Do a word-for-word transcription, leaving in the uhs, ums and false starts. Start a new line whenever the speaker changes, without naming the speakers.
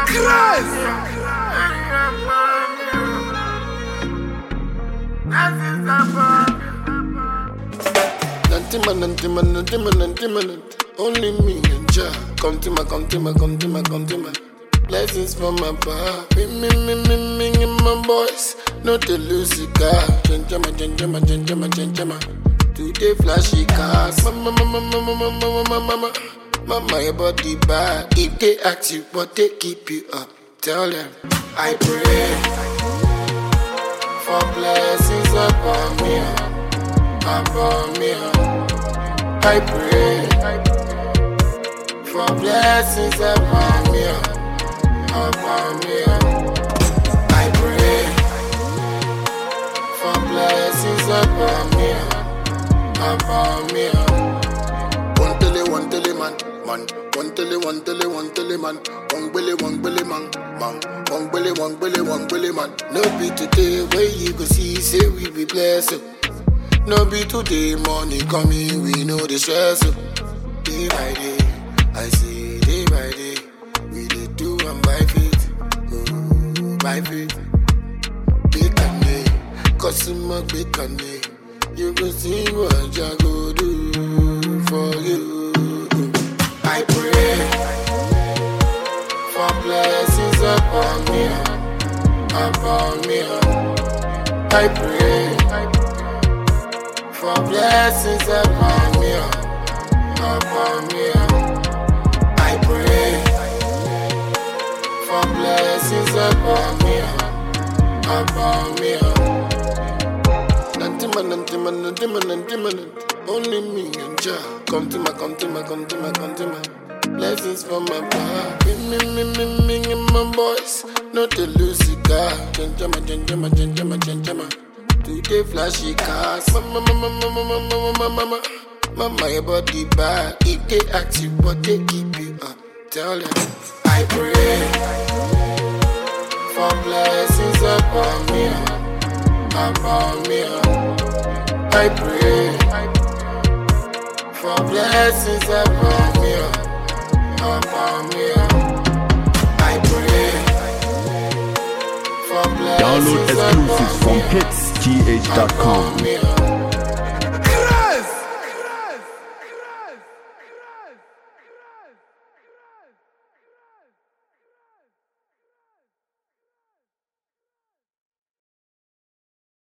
Nantima, nantima, nantima, nantima, only me and Jah. Come to my, come to my, come to my, come to my. Blessings from above. Me, me, me, me, me, and my boys. Not the Lucy car. Gentleman, gentleman, gentleman, gentleman. Today flashy cars. Mama, mama, mama, mama, mama, mama. Mama, your body bad. If they ask you, but they keep you up. Tell them, I pray for blessings upon me, upon me. I pray for blessings upon me, upon me. I pray for blessings upon me, upon me. One tele, one tele man, man. One tele, one tele, one tele man. One belly, one belly man, man. One belly, one belly, one belly man. No be today where you go see, say we be blessed. No be today, money coming, we know the stress. Day by day, I see day by day. We dey do and by faith, oh, by faith. Big and day, customer big and day. You go see what Jah go do for you. I pray for blessings upon me, upon me. I pray for blessings upon me, upon me. I pray for blessings upon me, upon me. Nantima, nantima, nantima, nantima, only me and Jah. Come to my, come to my, come to my, come to my. Blessings from my bar. Me, me, me, me, me, and my boys. Not the Lucy car. Gentleman, gentleman, gentleman, gentleman. Today flashy cars. Mama, mama, mama, mama, mama, mama. Mama, your body bad. If they ask you, but they keep you up. Tell them, I pray for blessings upon me, upon me. I pray for blessings upon me, upon me. I pray for blessings
Download exclusives from
upon me,
hits t h dot com.
upon me.